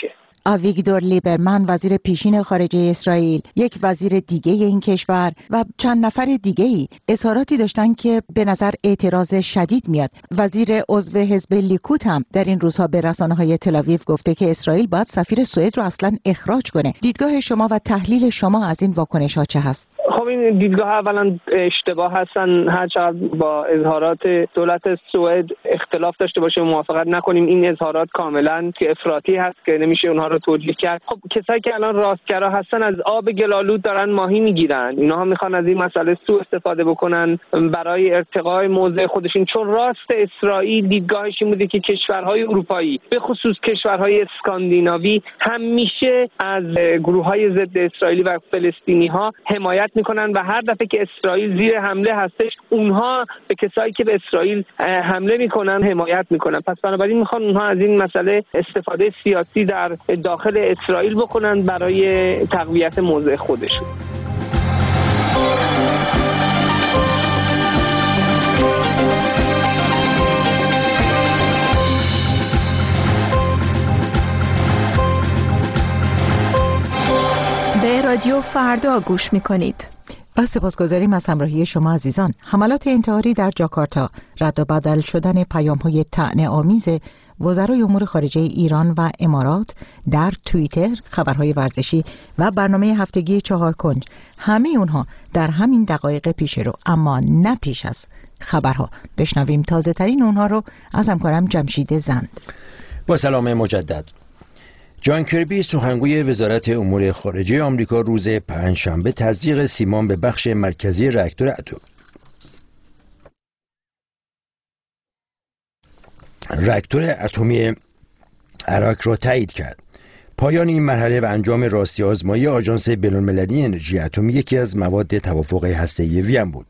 آویگدور لیبرمن وزیر پیشین خارجه اسرائیل، یک وزیر دیگه این کشور و چند نفر دیگه‌ای اظهاراتی داشتن که به نظر اعتراض شدید میاد. وزیر عضو حزب لیکود هم در این روزها به رسانه‌های تل‌آویو گفته که اسرائیل باید سفیر سوئد رو اصلاً اخراج کنه. دیدگاه شما و تحلیل شما از این واکنش‌ها چه هست؟ خب این دیدگاه اولا اشتباه هستن. هرچقدر با اظهارات دولت سوئد اختلاف داشته باشه موافقت نکنیم، این اظهارات کاملا که افراطی هست که نمیشه اونها رو توجیه کرد. خب کسایی که الان راستگرا هستن از آب گلالود دارن ماهی میگیرن، اینها میخوان از این مسئله سوء استفاده بکنن برای ارتقای موضع خودشون، چون راست اسرائیل دیدگاهش این بوده که کشورهای اروپایی به خصوص کشورهای اسکاندیناوی همیشه از گروه‌های ضد اسرائیلی و فلسطینی‌ها حمایت میکنن و هر دفعه که اسرائیل زیر حمله هستش اونها به کسایی که به اسرائیل حمله میکنن حمایت میکنن. پس بنابراین میخوان اونها از این مسئله استفاده سیاسی در داخل اسرائیل بکنن برای تقویت موضع خودشون. به رادیو فردا گوش میکنید. با سپاسگزاریم از همراهی شما عزیزان. حملات انتحاری در جاکارتا، رد و بدل شدن پیام‌های طعنه‌آمیز وزرای امور خارجه ایران و امارات در توییتر، خبرهای ورزشی و برنامه هفتگی 4 کنج، همه اونها در همین دقایق پیش رو، اما نه پیش از خبرها. بشنویم تازه ترین اونها رو از همکارم جمشید زند. با سلام مجدد. جان کربی سخنگوی وزارت امور خارجه آمریکا روز پنجشنبه تزریق سیمان به بخش مرکزی راکتور اتمی عراق را تایید کرد. پایان این مرحله و انجام راستی آزمایی آژانس بین‌المللی انرژی اتمی یکی از مواد توافق هسته‌ای وین بود.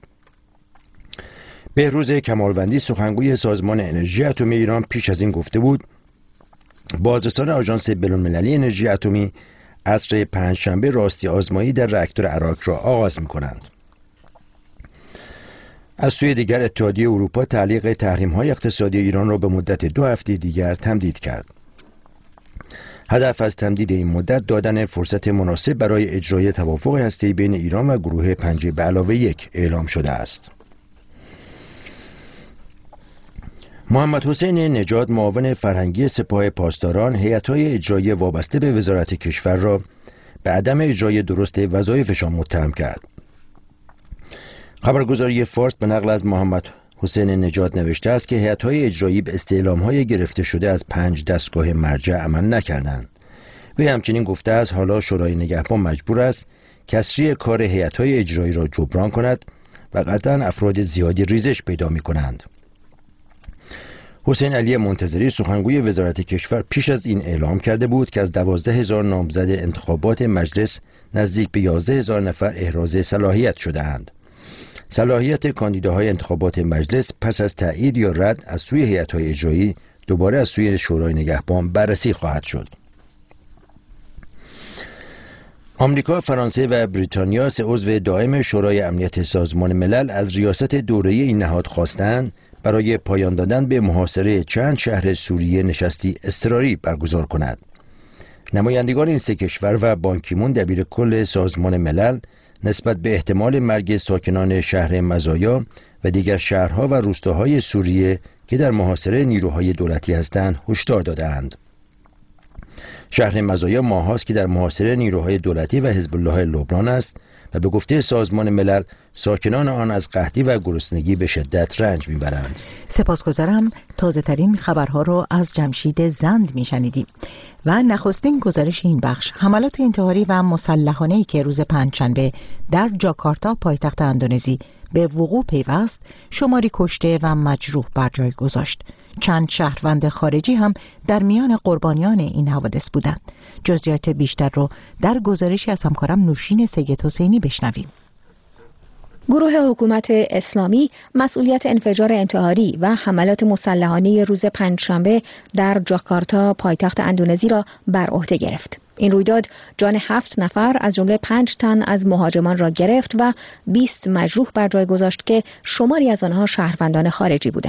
بهروز کمالوندی سخنگوی سازمان انرژی اتمی ایران پیش از این گفته بود بازرسان آژانس بین‌المللی انرژی اتمی عصر پنجشنبه راستی آزمایی در راکتور عراق را آغاز می‌کنند. از سوی دیگر اتحادیه اروپا تعلیق تحریم‌های اقتصادی ایران را به مدت 2 هفته دیگر تمدید کرد. هدف از تمدید این مدت دادن فرصت مناسب برای اجرای توافق هسته‌ای بین ایران و گروه 5+1 اعلام شده است. محمد حسین نژاد معاون فرهنگی سپاه پاسداران هیئت‌های اجرایی وابسته به وزارت کشور را به عدم اجرای درست وظایفشان متهم کرد. خبرگزاری فارس به نقل از محمد حسین نژاد نوشته است که هیئت‌های اجرایی به استعلام‌های گرفته شده از 5 دستگاه مرجع عمل نکردند. وی همچنین گفته است حالا شورای نگهبان مجبور است کسری کار هیئت‌های اجرایی را جبران کند و قطعاً افراد زیادی ریزش پیدا می‌کنند. حسین علی منتظری سخنگوی وزارت کشور پیش از این اعلام کرده بود که از 12,000 نامزد انتخابات مجلس نزدیک به 11,000 نفر احراز صلاحیت شده‌اند. صلاحیت کاندیداهای انتخابات مجلس پس از تایید یا رد از سوی هیئت‌های اجرایی دوباره از سوی شورای نگهبان بررسی خواهد شد. آمریکا، فرانسه و بریتانیا سه عضو دائم شورای امنیت سازمان ملل از ریاست دوره‌ای این نهاد خواستند برای پایان دادن به محاصره چند شهر سوریه نشستی اضطراری برگزار کند. نمایندگان این سه کشور و بان کی مون دبیر کل سازمان ملل نسبت به احتمال مرگ ساکنان شهر مزایا و دیگر شهرها و روستاهای سوریه که در محاصره نیروهای دولتی هستند هشدار داده‌اند. شهر مزایا ماهاست که در محاصره نیروهای دولتی و حزب الله لبنان است و به گفته سازمان ملل ساکنان آن از قحطی و گرسنگی به شدت رنج میبرند. سپاسگزارم. تازه ترین خبرها رو از جمشید زند میشنیدیم. و نخستین گزارش این بخش، حملات انتحاری و مسلحانه‌ای که روز پنجشنبه در جاکارتا پایتخت اندونزی به وقوع پیوست، شماری کشته و مجروح بر جای گذاشت. چند شهروند خارجی هم در میان قربانیان این حوادث بودند. جزئیات بیشتر رو در گزارشی از همکارم نوشین سید حسینی بشنویم. گروه حکومت اسلامی مسئولیت انفجار انتحاری و حملات مسلحانه روز پنجشنبه در جاکارتا پایتخت اندونزی را بر عهده گرفت. این رویداد جان 7 نفر از جمله 5 تن از مهاجمان را گرفت و 20 مجروح بر جای گذاشت که شماری از آنها شهروندان خارجی بودند.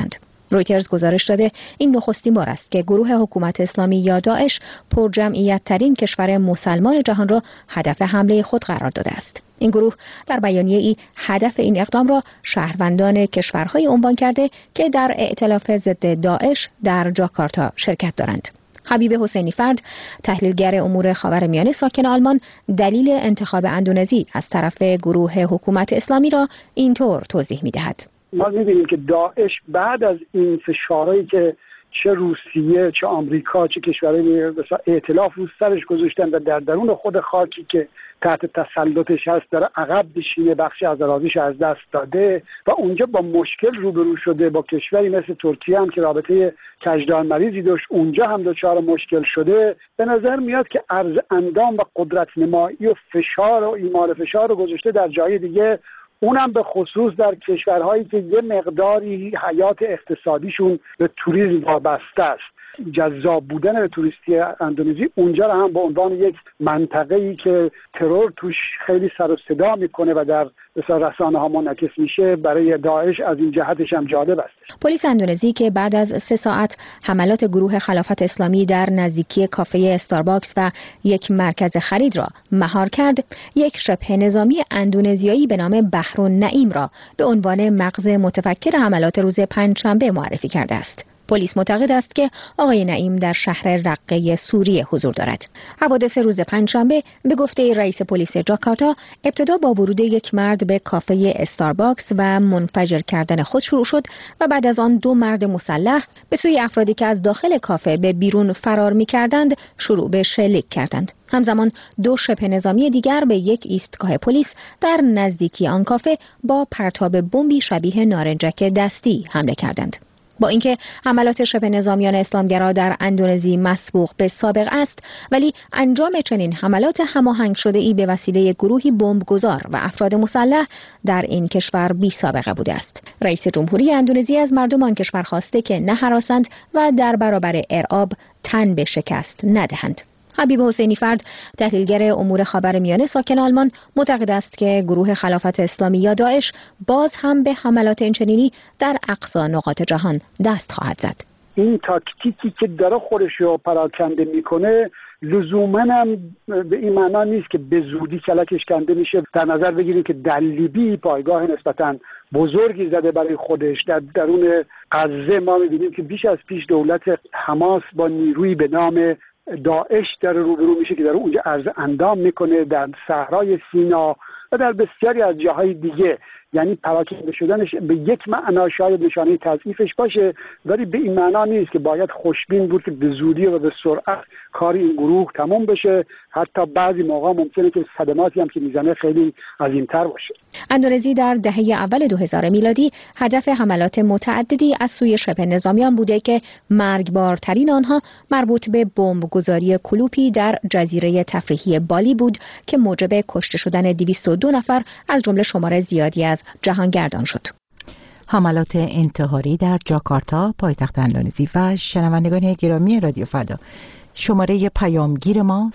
رویترز گزارش داده این نخستین بار است که گروه حکومت اسلامی یا داعش پرجمعیت ترین کشور مسلمان جهان را هدف حمله خود قرار داده است. این گروه در بیانیه‌ای هدف این اقدام را شهروندان کشورهای عنوان کرده که در ائتلاف ضد داعش در جاکارتا شرکت دارند. حبیب حسینی فرد، تحلیلگر امور خاورمیانه ساکن آلمان، دلیل انتخاب اندونزی از طرف گروه حکومت اسلامی را اینطور توضیح می‌دهد. ما می‌بینیم که داعش بعد از این فشارهایی که چه روسیه، چه آمریکا، چه کشورهای ائتلاف رو سرش گذاشتن و در درون خود خاکی که تحت تسلطش هست داره عقب بشینه، بخشی از اراضیش از دست داده و اونجا با مشکل روبرو شده. با کشوری مثل ترکیه هم که رابطه کجدار مریضی داشت، اونجا هم دچار مشکل شده. به نظر میاد که عرض اندام و قدرت نمایی و فشار و ایمال فشار رو گذاشته در جای دیگه، اونم به خصوص در کشورهایی که یه مقداری حیات اقتصادیشون به توریسم وابسته است. جذاب بودن توریستی اندونزی اونجا رو هم به عنوان یک منطقه‌ای که ترور توش خیلی سر و صدا میکنه و در رسانه‌ها منعکس میشه برای داعش از این جهتش هم جالب است. پلیس اندونزی که بعد از 3 ساعت حملات گروه خلافت اسلامی در نزدیکی کافه استارباکس و یک مرکز خرید را مهار کرد، یک شبه نظامی اندونزیایی به نام بحرالنعیم را به عنوان مغز متفکر حملات روز پنجشنبه معرفی کرده است. پلیس معتقد است که آقای نعیم در شهر رقه سوریه حضور دارد. حوادث روز پنجشنبه به گفته رئیس پلیس جاکارتا ابتدا با ورود یک مرد به کافه استارباکس و منفجر کردن خود شروع شد و بعد از آن 2 مرد مسلح به سوی افرادی که از داخل کافه به بیرون فرار می‌کردند شروع به شلیک کردند. همزمان 2 شبه نظامی دیگر به یک ایستگاه پلیس در نزدیکی آن کافه با پرتاب بمبی شبیه نارنجک دستی حمله کردند. با اینکه حملات شبه نظامیان اسلامگرا در اندونزی مسبوق به سابق است، ولی انجام چنین حملات هماهنگ شده ای به وسیله گروهی بمبگذار و افراد مسلح در این کشور بی سابقه بوده است. رئیس جمهوری اندونزی از مردم آن کشور خواسته که نه هراسند و در برابر ارعاب تن به شکست ندهند. حبیب حسینی فرد، تحلیلگر امور خاورمیانه ساکن آلمان، معتقد است که گروه خلافت اسلامی یا داعش باز هم به حملات اینچنینی در اقصی نقاط جهان دست خواهد زد. این تاکتیکی که داره خودش رو پراکنده میکنه لزوماً هم به این معنا نیست که به زودی کلکش کنده میشه. در نظر بگیریم که در لیبی پایگاه نسبتاً بزرگی زده برای خودش. در درون غزه ما میبینیم که بیش از پیش دولت حماس با نیروی به نام داعش در روبرو میشه که در اونجا عرض اندام میکنه، در صحرای سینا و در بسیاری از جاهای دیگه. یعنی پراکنده شدنش به یک معنا شاید نشانه تضعیفش باشه، ولی به این معنا نیست که باید خوشبین بود که به زودی و به سرعت کار این گروه تمام بشه. حتی بعضی موقع ممکنه که صدماتی هم که میزنه خیلی عظیم‌تر باشه. اندونزی در دهه اول 2000 میلادی هدف حملات متعددی از سوی شبه نظامیان بوده که مرگبارترین آنها مربوط به بمبگذاری کلوپی در جزیره تفریحی بالی بود که موجب کشته شدن 202 نفر از جمله شمار زیادی از جهانگردان شد. حملات انتحاری در جاکارتا پایتخت اندونزی و شنوندگان گرامی رادیو فردا، شماره پیامگیر ما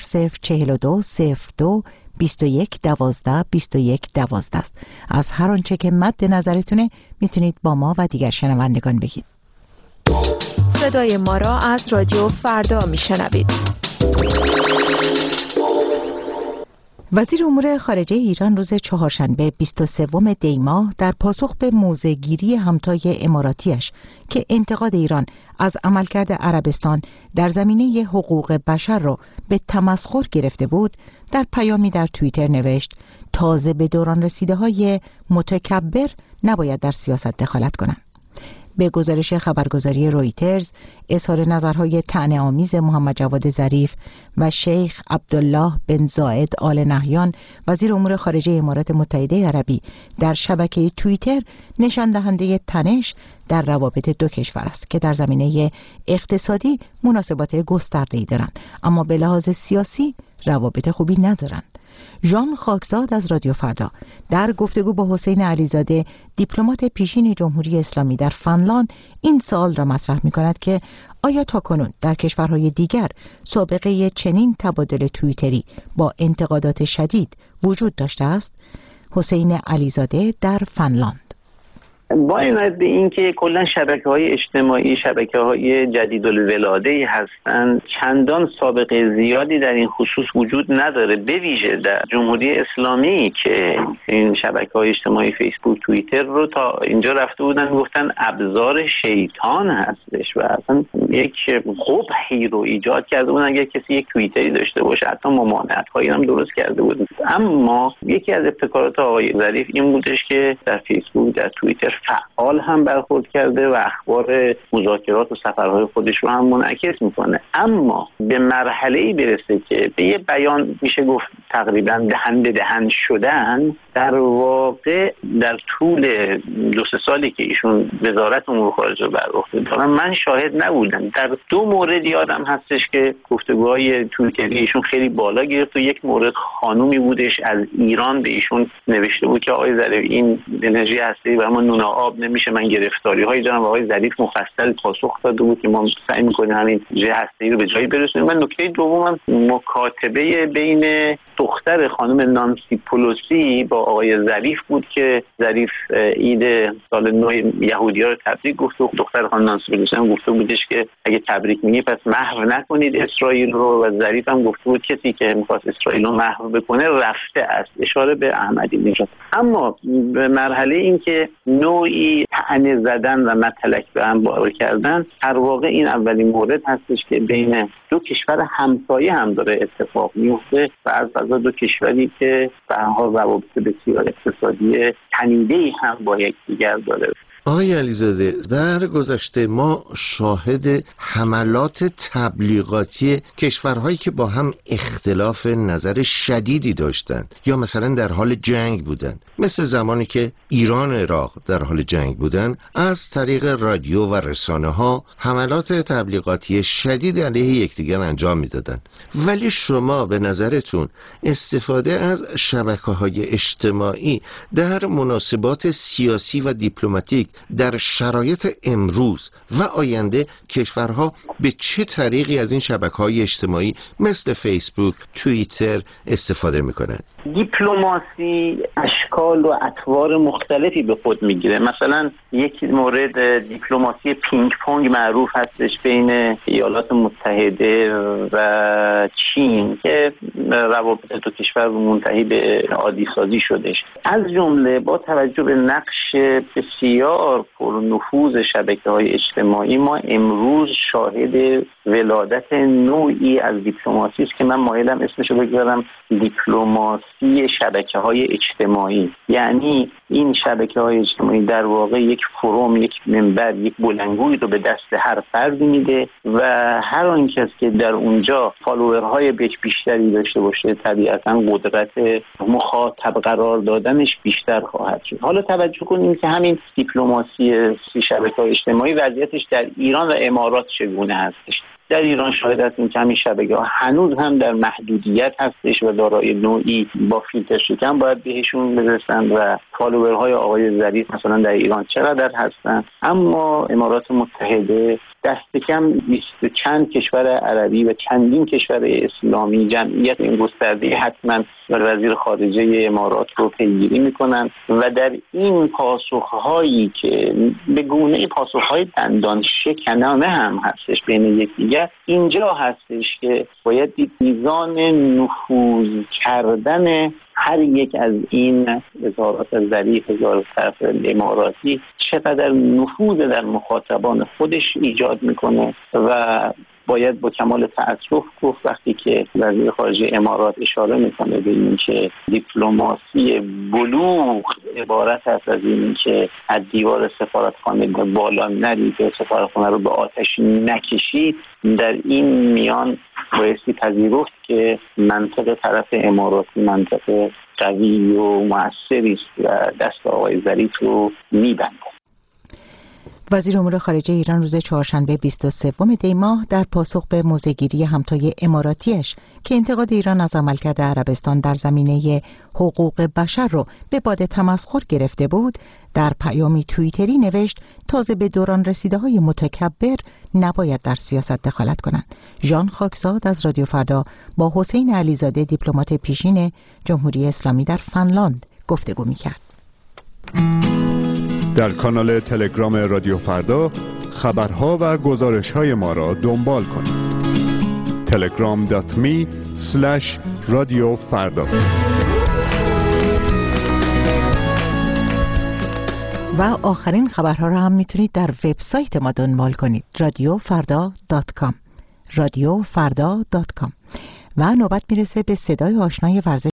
0042 02 21 12 21 12 است. از هر آنچه که مد نظرتونه میتونید با ما و دیگر شنوندگان بگید. صدای ما را از رادیو فردا میشنوید. وزیر امور خارجه ایران روز چهارشنبه 23 دی ماه در پاسخ به موضع‌گیری همتای اماراتیش که انتقاد ایران از عملکرد عربستان در زمینه حقوق بشر را به تمسخر گرفته بود، در پیامی در توییتر نوشت تازه به دوران رسیده های متکبر نباید در سیاست دخالت کنند. به گزارش خبرگزاری رویترز، اظهار نظرهای طعنه‌آمیز محمد جواد ظریف و شیخ عبدالله بن زاید آل نهیان وزیر امور خارجه امارات متحده عربی در شبکه توییتر نشان دهنده تنش در روابط دو کشور است که در زمینه اقتصادی مناسبات گسترده‌ای دارند، اما به لحاظ سیاسی روابط خوبی ندارند. ژان خاکزاد از رادیو فردا در گفتگو با حسین علیزاده، دیپلمات پیشین جمهوری اسلامی در فنلاند، این سوال را مطرح می کند که آیا تاکنون در کشورهای دیگر سابقه چنین تبادل توییتری با انتقادات شدید وجود داشته است؟ حسین علیزاده در فنلاند: با عنایت به این که کلا شبکه‌های اجتماعی شبکه‌های جدیدالولاده‌ای هستند، چندان سابقه زیادی در این خصوص وجود نداره، به ویژه در جمهوری اسلامی که این شبکه‌های اجتماعی فیسبوک، توییتر رو تا اینجا رفته بودن گفتن ابزار شیطان هستش و اصلا یک قبحی رو ایجاد کرده بودن اگه کسی یک توییتری داشته باشه، حتی ممانعت‌هایی هم درست کرده بودن. اما یکی از ابتکارات آقای ظریف این بودش که در فیسبوک، در توییتر فعال هم برخورد کرده و اخبار مذاکرات و سفرهای خودش رو هم منعکس میکنه. اما به مرحله‌ای برسه که به یه بیان میشه گفت تقریبا دهن به دهن شدن، در واقع در طول 2-3 سالی که ایشون وزارت امور خارجه بر عهده دارن من شاهد نبودم. در 2 مورد یادم هستش که گفتگوهای توییتری ایشون خیلی بالا گرفت و یک مورد خانومی بودش از ایران به ایشون نوشته بود که آقای ظریف این انرژی هسته‌ای برای ما نون آب نمیشه، من گرفتاری‌هایی دارم و آقای ظریف مفصل پاسخ داده بود که ما سعی می‌کنیم همین انرژی هسته‌ای رو به جایی برسونیم. و نکته دومم مکاتبه بین دختر خانم نانسی پلوسی با آقای ظریف بود که ظریف عید سال نو یهودی‌ها رو تبریک گفت و دختر خانم نانسی پلوسی هم گفته بودش که اگه تبریک میگی پس محو نکنید اسرائیل رو، و ظریف هم گفته بود کسی که می‌خواست اسرائیل رو محو بکنه رفته است، اشاره به احمدی نژاد. اما به مرحله این که نوعی طعنه زدن و متلک به هم بار کردن، در واقع این اولین مورد هستش که بین 2 کشور همسایه هم داره اتفاق میفته و از قضا 2 کشوری که به هر حال روابط بسیار اقتصادی تنیده‌ای هم با یکدیگر داره. آقای علیزاده، در گذشته ما شاهد حملات تبلیغاتی کشورهایی که با هم اختلاف نظر شدیدی داشتند یا مثلا در حال جنگ بودند، مثل زمانی که ایران و عراق در حال جنگ بودند، از طریق رادیو و رسانه ها حملات تبلیغاتی شدید علیه یکدیگر انجام میدادند. ولی شما به نظرتون استفاده از شبکه‌های اجتماعی در مناسبات سیاسی و دیپلماتیک در شرایط امروز و آینده کشورها به چه طریقی از این شبکه‌های اجتماعی مثل فیسبوک، توییتر استفاده میکنند؟ دیپلماسی اشکال و اطوار مختلفی به خود میگیره. مثلا یک مورد دیپلماسی پینگ پونگ معروف هستش بین ایالات متحده و چین که روابط 2 کشور منتهی به عادی سازی شدش. از جمله با توجه به نقش بسیار پرنفوذ شبکه‌های اجتماعی ما امروز شاهد ولادت نوعی از دیپلماسی است که من مایلم اسمشو بگذارم دیپلماسی شبکه‌های اجتماعی. یعنی این شبکه‌های اجتماعی در واقع یک فروم، یک منبر، یک بلندگویی رو به دست هر فردی میده و هر آن کس که در اونجا فالوورهای بیشتری داشته باشه طبیعتاً قدرت مخاطب قرار دادنش بیشتر خواهد شد. حالا توجه کنیم که همین دیپلماسی شبکه‌های اجتماعی وضعیتش در ایران و امارات چگونه هستش. در ایران شاهد هستیم که همین شبکه‌ها هنوز هم در محدودیت هستش و دارای نوعی با فیلتر شکن باید بهشون برسن و فالوورهای آقای ظریف مثلا در ایران چقدر هستن. اما امارات متحده دست کم 20 چند کشور عربی و چندین کشور اسلامی جمعیت این گسترده حتما وزیر خارجه امارات رو پیگیری میکنن و در این پاسخهایی که به گونه پاسخهای دندان شکنانه هم هستش بین یکدیگر، اینجا هستش که باید دید میزان نفوذ کردن هر یک از این اظهارات از ظریف، اظهارات طرف اماراتی چقدر نفوذ در مخاطبان خودش ایجاد میکنه و باید با کمال تأسف گفت وقتی که وزیر خارجه امارات اشاره میکنه به این که دیپلماسی بلوغ عبارت است از این که از دیوار سفارتخانه به بالا نرید و سفارتخانه رو به آتش نکشید، در این میان بایستی پذیرفت که منطق طرف اماراتی منطق قوی و مؤثری است و دست آقای ظریف رو میبنده. وزیر امور خارجه ایران روز چهارشنبه 23 دی ماه در پاسخ به موضع‌گیری همتای اماراتیش که انتقاد ایران از عملکرد عربستان در زمینه حقوق بشر رو به باد تمسخر گرفته بود، در پیامی توییتری نوشت تازه به دوران رسیده‌های متکبر نباید در سیاست دخالت کنند. ژان خاکزاد از رادیو فردا با حسین علیزاده دیپلمات پیشین جمهوری اسلامی در فنلاند گفتگو می‌کرد. در کانال تلگرام رادیو فردا خبرها و گزارش‌های ما را دنبال کنید. telegram.me/رادیو فردا. و آخرین خبرها را هم میتونید در وبسایت ما دنبال کنید، radiofarda.com. radiofarda.com. و نوبت میرسه به صدای آشنای ورزش